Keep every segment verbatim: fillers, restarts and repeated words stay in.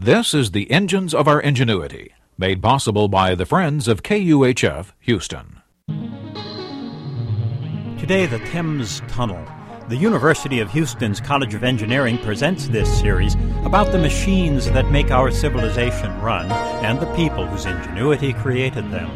This is the Engines of Our Ingenuity, made possible by the Friends of K U H F Houston. Today, the Thames Tunnel. The University of Houston's College of Engineering presents this series about the machines that make our civilization run and the people whose ingenuity created them.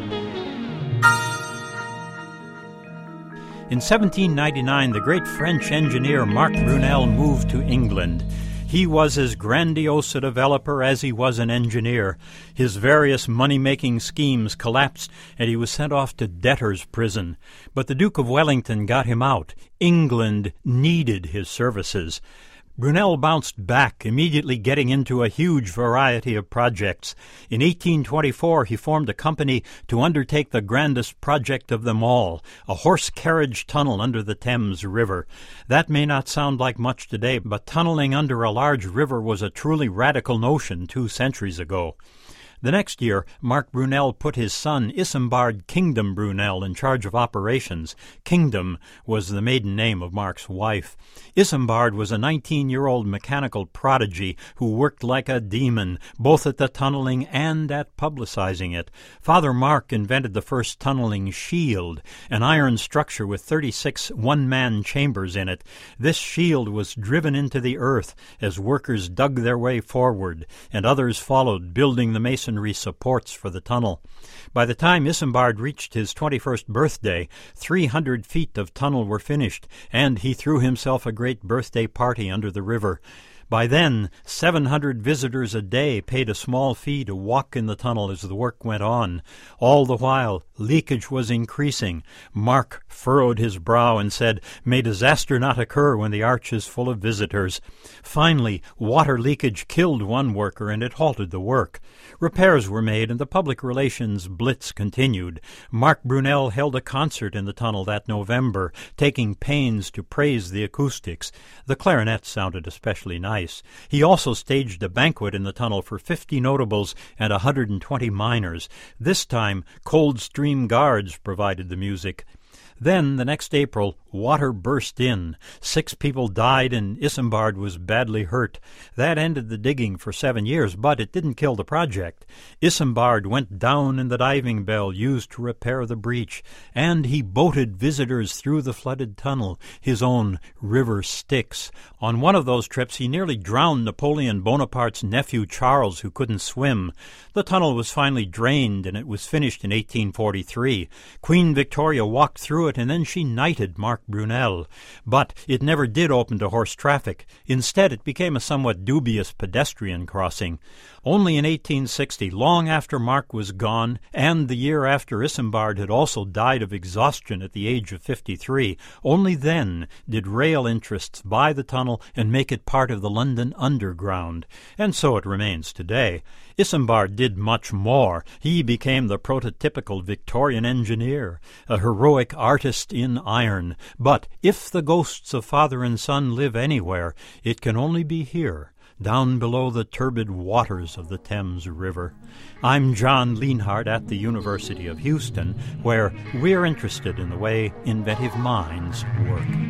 In seventeen ninety-nine, the great French engineer Marc Brunel moved to England. He was as grandiose a developer as he was an engineer. His various money-making schemes collapsed, and he was sent off to debtor's prison. But the Duke of Wellington got him out. England needed his services. Brunel bounced back, immediately getting into a huge variety of projects. In eighteen twenty-four, he formed a company to undertake the grandest project of them all, a horse carriage tunnel under the Thames River. That may not sound like much today, but tunneling under a large river was a truly radical notion two centuries ago. The next year, Marc Brunel put his son Isambard Kingdom Brunel in charge of operations. Kingdom was the maiden name of Marc's wife. Isambard was a nineteen-year-old mechanical prodigy who worked like a demon, both at the tunneling and at publicizing it. Father Marc invented the first tunneling shield, an iron structure with thirty-six one-man chambers in it. This shield was driven into the earth as workers dug their way forward, and others followed, building the masonry supports for the tunnel. By the time Isambard reached his twenty-first birthday, three hundred feet of tunnel were finished, and he threw himself a great birthday party under the river. By then, seven hundred visitors a day paid a small fee to walk in the tunnel as the work went on. All the while, leakage was increasing. Marc furrowed his brow and said, "May disaster not occur when the arch is full of visitors." Finally, water leakage killed one worker and it halted the work. Repairs were made and the public relations blitz continued. Marc Brunel held a concert in the tunnel that November, taking pains to praise the acoustics. The clarinet sounded especially nice. He also staged a banquet in the tunnel for fifty notables and one hundred twenty miners. This time, Coldstream Guards provided the music. Then, the next April, water burst in. Six people died and Isambard was badly hurt. That ended the digging for seven years, but it didn't kill the project. Isambard went down in the diving bell used to repair the breach, and he boated visitors through the flooded tunnel, his own River Styx. On one of those trips, he nearly drowned Napoleon Bonaparte's nephew Charles, who couldn't swim. The tunnel was finally drained, and it was finished in eighteen forty-three. Queen Victoria walked through it, and then she knighted Marc Brunel. But it never did open to horse traffic. Instead, it became a somewhat dubious pedestrian crossing. Only in eighteen sixty, long after Marc was gone, and the year after Isambard had also died of exhaustion at the age of fifty-three, only then did rail interests buy the tunnel and make it part of the London Underground. And so it remains today. Isambard did much more. He became the prototypical Victorian engineer, a heroic artist in iron. But if the ghosts of father and son live anywhere, it can only be here, down below the turbid waters of the Thames River. I'm John Lienhardt at the University of Houston, where we're interested in the way inventive minds work.